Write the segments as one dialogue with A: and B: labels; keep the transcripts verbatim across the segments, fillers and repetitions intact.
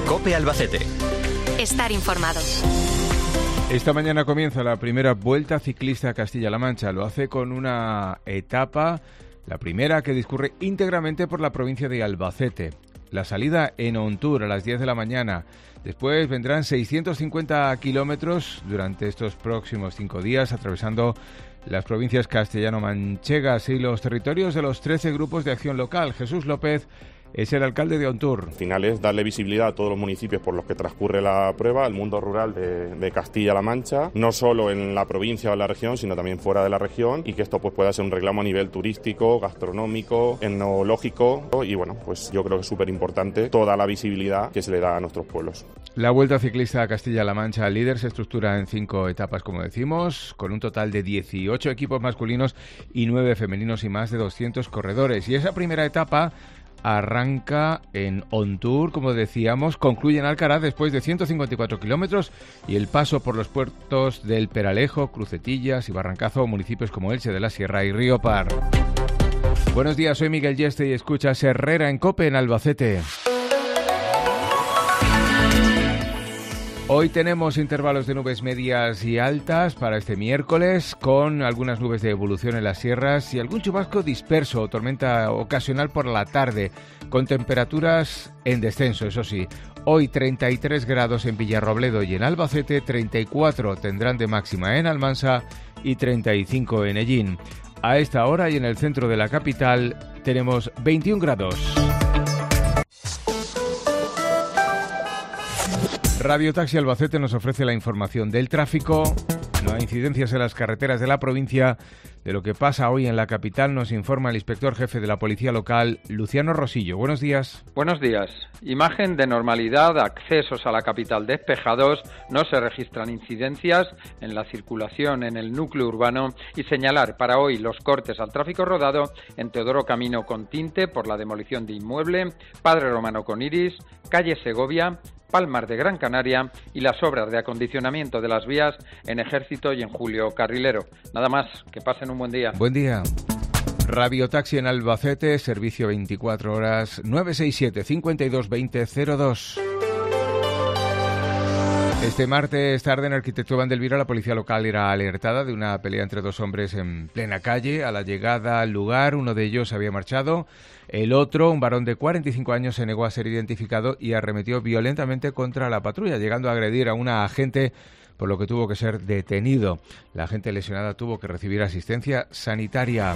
A: COPE Albacete.
B: Estar informado.
C: Esta mañana comienza la primera Vuelta Ciclista a Castilla-La Mancha. Lo hace con una etapa, la primera, que discurre íntegramente por la provincia de Albacete. La salida en Ontur a las diez de la mañana. Después vendrán seiscientos cincuenta kilómetros durante estos próximos cinco días, atravesando las provincias castellano-manchegas y los territorios de los trece grupos de acción local. Jesús López es el alcalde de Ontur.
D: Al final es darle visibilidad a todos los municipios por los que transcurre la prueba, al mundo rural de, de Castilla-La Mancha, no solo en la provincia o en la región, sino también fuera de la región, y que esto pues pueda ser un reclamo a nivel turístico, gastronómico, etnológico, y bueno, pues yo creo que es súper importante toda la visibilidad que se le da a nuestros pueblos.
C: La Vuelta Ciclista a Castilla-La Mancha Líder se estructura en cinco etapas, como decimos, con un total de dieciocho equipos masculinos y nueve femeninos y más de doscientos corredores. Y esa primera etapa arranca en Ontur, como decíamos, concluye en Alcaraz después de ciento cincuenta y cuatro kilómetros y el paso por los puertos del Peralejo, Crucetillas y Barrancazo, municipios como Elche de la Sierra y Riopar. Buenos días, soy Miguel Yeste y escuchas Herrera en COPE en Albacete. Hoy tenemos intervalos de nubes medias y altas para este miércoles, con algunas nubes de evolución en las sierras y algún chubasco disperso o tormenta ocasional por la tarde, con temperaturas en descenso, eso sí. Hoy treinta y tres grados en Villarrobledo y en Albacete, treinta y cuatro tendrán de máxima en Almansa y treinta y cinco en Ellín. A esta hora y en el centro de la capital tenemos veintiún grados. Radio Taxi Albacete nos ofrece la información del tráfico. No hay incidencias en las carreteras de la provincia. De lo que pasa hoy en la capital nos informa el inspector jefe de la Policía Local, Luciano Rosillo. Buenos días.
E: Buenos días. Imagen de normalidad, accesos a la capital despejados, no se registran incidencias en la circulación en el núcleo urbano y señalar para hoy los cortes al tráfico rodado en Teodoro Camino con Tinte por la demolición de inmueble, Padre Romano con Iris, calle Segovia, Palmar de Gran Canaria y las obras de acondicionamiento de las vías en Ejército y en Julio Carrilero. Nada más, que pasen un buen día.
C: Buen día. Radio Taxi en Albacete, servicio veinticuatro horas, nueve seis siete, cinco dos dos cero cero dos. Este martes tarde en Arquitecto Vandelvira la policía local era alertada de una pelea entre dos hombres en plena calle. A la llegada al lugar, uno de ellos había marchado. El otro, un varón de cuarenta y cinco años, se negó a ser identificado y arremetió violentamente contra la patrulla, llegando a agredir a una agente, por lo que tuvo que ser detenido. La agente lesionada tuvo que recibir asistencia sanitaria.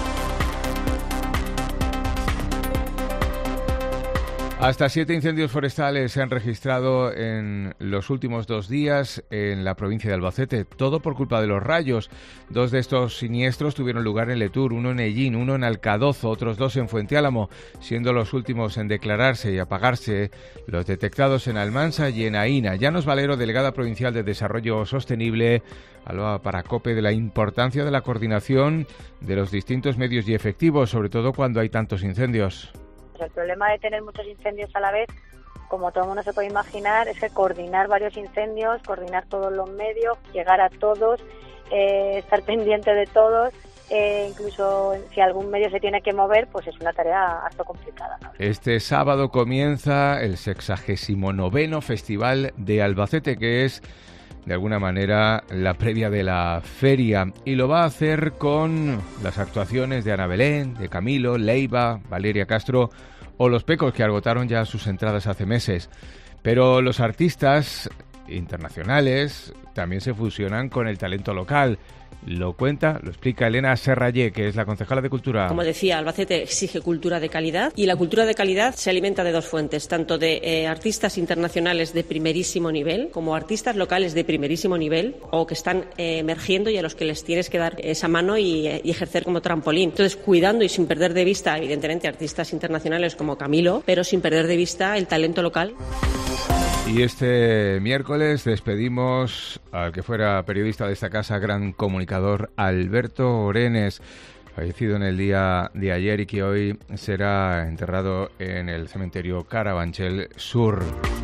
C: Hasta siete incendios forestales se han registrado en los últimos dos días en la provincia de Albacete, todo por culpa de los rayos. Dos de estos siniestros tuvieron lugar en Letur, uno en Ellín, uno en Alcadozo, otros dos en Fuenteálamo, siendo los últimos en declararse y apagarse los detectados en Almansa y en Aína. Llanos Valero, delegada provincial de Desarrollo Sostenible, hablaba para COPE de la importancia de la coordinación de los distintos medios y efectivos, sobre todo cuando hay tantos incendios.
F: El problema de tener muchos incendios a la vez, como todo el mundo se puede imaginar, es que coordinar varios incendios, coordinar todos los medios, llegar a todos, eh, estar pendiente de todos, eh, incluso si algún medio se tiene que mover, pues es una tarea harto complicada, ¿no?
C: Este sábado comienza el sexagésimo noveno Festival de Albacete, que es de alguna manera la previa de la feria, y lo va a hacer con las actuaciones de Ana Belén, de Camilo, Leiva, Valeria Castro o Los Pecos, que agotaron ya sus entradas hace meses. Pero los artistas internacionales también se fusionan con el talento local. Lo cuenta, lo explica Elena Serrallé, que es la concejala de Cultura.
G: Como decía, Albacete exige cultura de calidad y la cultura de calidad se alimenta de dos fuentes, tanto de eh, artistas internacionales de primerísimo nivel como artistas locales de primerísimo nivel o que están eh, emergiendo y a los que les tienes que dar esa mano y, eh, y ejercer como trampolín. Entonces, cuidando y sin perder de vista, evidentemente, artistas internacionales como Camilo, pero sin perder de vista el talento local.
C: Y este miércoles despedimos al que fuera periodista de esta casa, gran comunicador, Alberto Orenes, fallecido en el día de ayer y que hoy será enterrado en el cementerio Carabanchel Sur.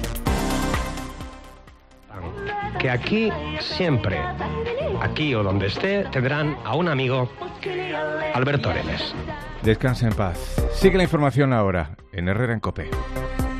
H: Que aquí siempre, aquí o donde esté, tendrán a un amigo, Alberto Orenes.
C: Descansa en paz. Sigue la información ahora en Herrera en COPE.